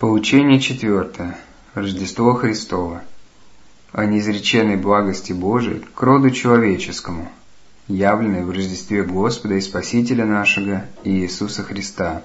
Поучение 4. Рождество Христово. О неизреченной благости Божией к роду человеческому, явленной в Рождестве Господа и Спасителя нашего Иисуса Христа.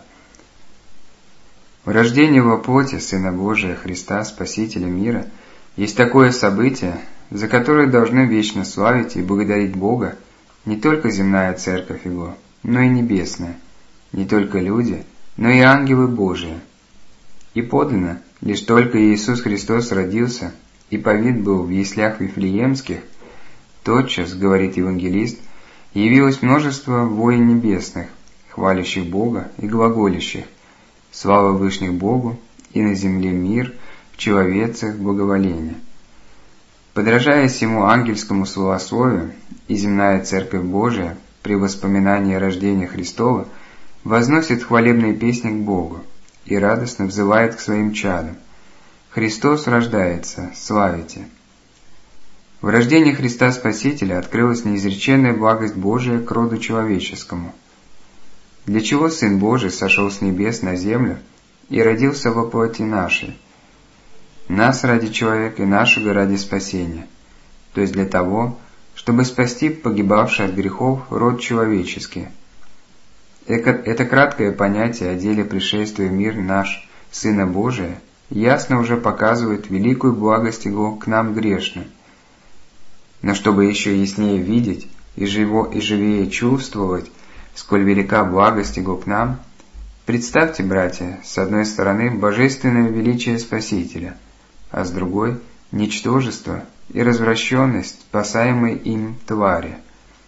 В рождении во плоти Сына Божия Христа, Спасителя мира, есть такое событие, за которое должны вечно славить и благодарить Бога не только земная Церковь Его, но и небесная, не только люди, но и ангелы Божии. И подлинно, лишь только Иисус Христос родился и повит был в яслях Вифлеемских, тотчас, говорит евангелист, явилось множество воин небесных, хвалящих Бога и глаголящих: «Слава Вышних Богу, и на земле мир, в человецах благоволение». Подражая сему ангельскому словословию, и земная Церковь Божия при воспоминании рождения Христова возносит хвалебные песни к Богу и радостно взывает к своим чадам: «Христос рождается, славите!» В рождении Христа Спасителя открылась неизреченная благость Божия к роду человеческому. Для чего Сын Божий сошел с небес на землю и родился во плоти нашей? Нас ради человека и нашего ради спасения, то есть для того, чтобы спасти погибавший от грехов род человеческий. Это краткое понятие о деле пришествия в мир наш Сына Божия ясно уже показывает великую благость Его к нам грешным. Но чтобы еще яснее видеть и живее чувствовать, сколь велика благость Его к нам, представьте, братья, с одной стороны божественное величие Спасителя, а с другой – ничтожество и развращенность спасаемой им твари.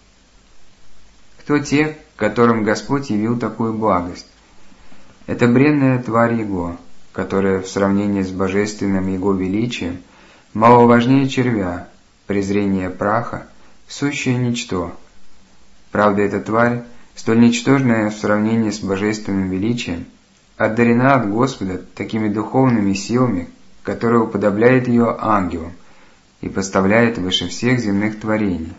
Кто те, которым Господь явил такую благость? Это бренная тварь Его, которая в сравнении с божественным Его величием маловажнее червя, презрение праха, сущее ничто. Правда, эта тварь, столь ничтожная в сравнении с божественным величием, одарена от Господа такими духовными силами, которые уподобляют ее ангелам и поставляет выше всех земных творений.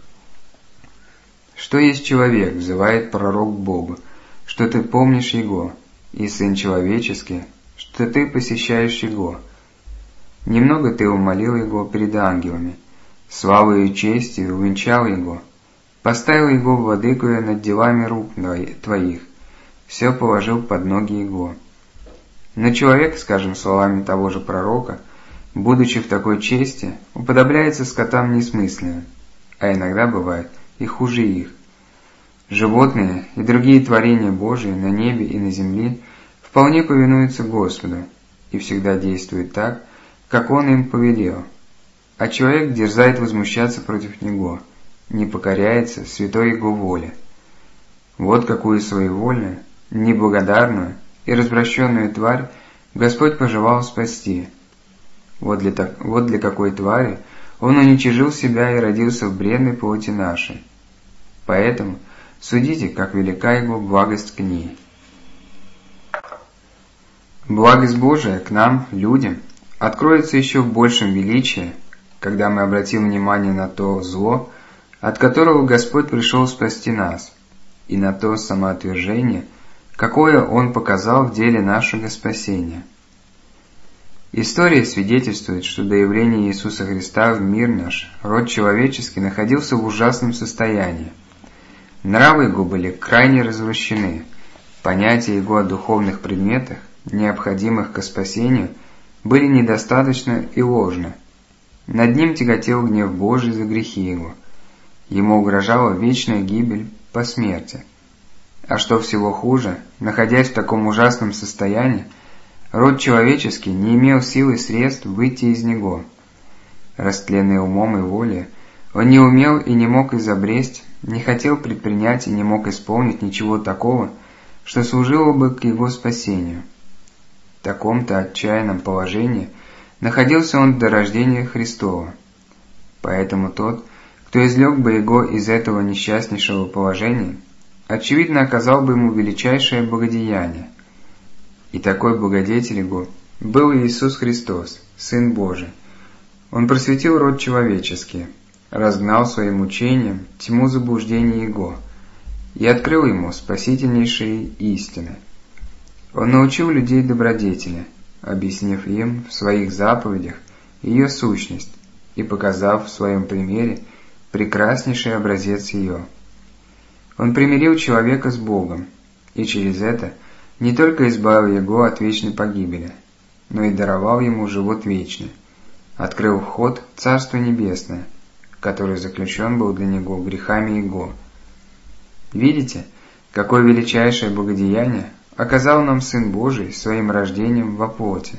«Что есть человек?» — взывает пророк к Богу, «что ты помнишь его, и Сын человеческий, что ты посещаешь его. Немного ты умолил его перед ангелами, славою и честью увенчал его, поставил его владыкою над делами рук твоих, все положил под ноги его». Но человек, скажем словами того же пророка, будучи в такой чести, уподобляется скотам несмысленным, а иногда бывает и хуже их. Животные и другие творения Божии на небе и на земле вполне повинуются Господу и всегда действуют так, как Он им повелел, а человек дерзает возмущаться против Него, не покоряется святой Его воле. Вот какую своевольную, неблагодарную и развращенную тварь Господь пожелал спасти. Вот для какой твари Он уничижил себя и родился в бренной плоти нашей. Поэтому судите, как велика Его благость к ней. Благость Божия к нам, людям, откроется еще в большем величии, когда мы обратим внимание на то зло, от которого Господь пришел спасти нас, и на то самоотвержение, какое Он показал в деле нашего спасения. История свидетельствует, что до явления Иисуса Христа в мир наш род человеческий находился в ужасном состоянии. Нравы Его были крайне развращены, понятия Его о духовных предметах, необходимых ко спасению, были недостаточны и ложны. Над ним тяготел гнев Божий за грехи Его. Ему угрожала вечная гибель по смерти. А что всего хуже, находясь в таком ужасном состоянии, род человеческий не имел сил и средств выйти из него. Растленный умом и волей, он не умел и не мог изобресть, не хотел предпринять и не мог исполнить ничего такого, что служило бы к его спасению. В таком-то отчаянном положении находился он до рождения Христова. Поэтому тот, кто извлек бы его из этого несчастнейшего положения, очевидно оказал бы ему величайшее благодеяние. И такой благодетель его был Иисус Христос, Сын Божий. Он просветил род человеческий, разгнал своим учением тьму заблуждений Его и открыл ему спасительнейшие истины. Он научил людей добродетели, объяснив им в своих заповедях ее сущность и показав в своем примере прекраснейший образец ее. Он примирил человека с Богом, и через это не только избавил его от вечной погибели, но и даровал ему живот вечный, открыл вход в Царство Небесное, который заключен был для него грехами его. Видите, какое величайшее благодеяние оказал нам Сын Божий своим рождением во плоти.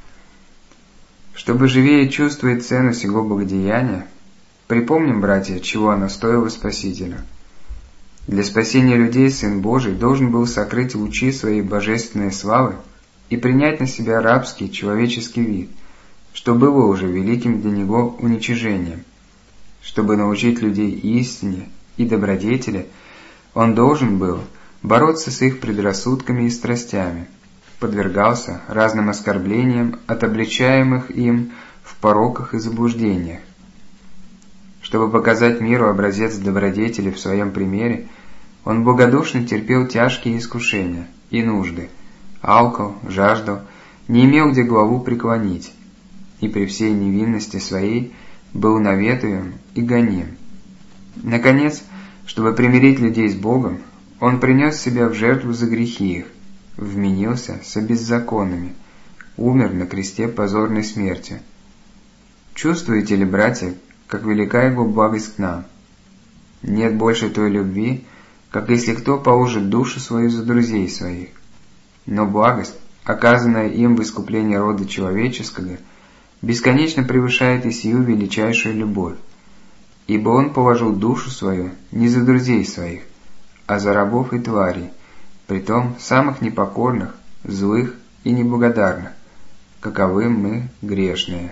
Чтобы живее чувствовать цену сего благодеяния, припомним, братья, чего оно стоило Спасителю. Для спасения людей Сын Божий должен был сокрыть лучи своей божественной славы и принять на себя рабский человеческий вид, что было уже великим для Него уничижением. Чтобы научить людей истине и добродетели, Он должен был бороться с их предрассудками и страстями, подвергался разным оскорблениям от обличаемых им в пороках и заблуждениях. Чтобы показать миру образец добродетели в своем примере, Он благодушно терпел тяжкие искушения и нужды, алкал, жаждал, не имел где главу преклонить, и при всей невинности своей был наветуем и гоним. Наконец, чтобы примирить людей с Богом, Он принес себя в жертву за грехи их, вменился со беззаконными, умер на кресте позорной смертью. Чувствуете ли, братья, как велика Его благость к нам? Нет больше той любви, как если кто положит душу свою за друзей своих. Но благость, оказанная им в искуплении рода человеческого, бесконечно превышает и сию величайшую любовь, ибо Он положил душу свою не за друзей своих, а за рабов и тварей, притом самых непокорных, злых и неблагодарных, каковы мы грешные.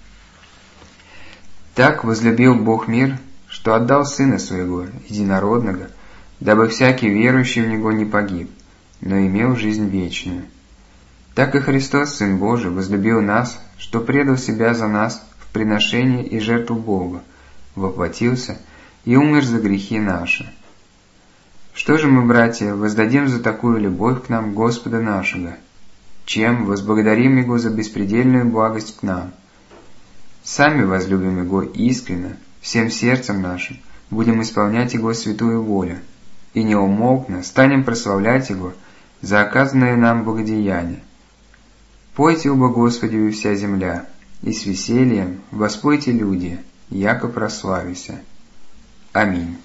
Так возлюбил Бог мир, что отдал Сына Своего, Единородного, дабы всякий верующий в Него не погиб, но имел жизнь вечную. Так и Христос, Сын Божий, возлюбил нас, что предал Себя за нас в приношение и жертву Богу, воплотился и умер за грехи наши. Что же мы, братья, воздадим за такую любовь к нам Господа нашего? Чем возблагодарим Его за беспредельную благость к нам? Сами возлюбим Его искренно, всем сердцем нашим, будем исполнять Его святую волю, и неумолкно станем прославлять Его за оказанное нам благодеяние. Пойте оба Господи вся земля, и с весельем воспойте люди, яко прославися. Аминь.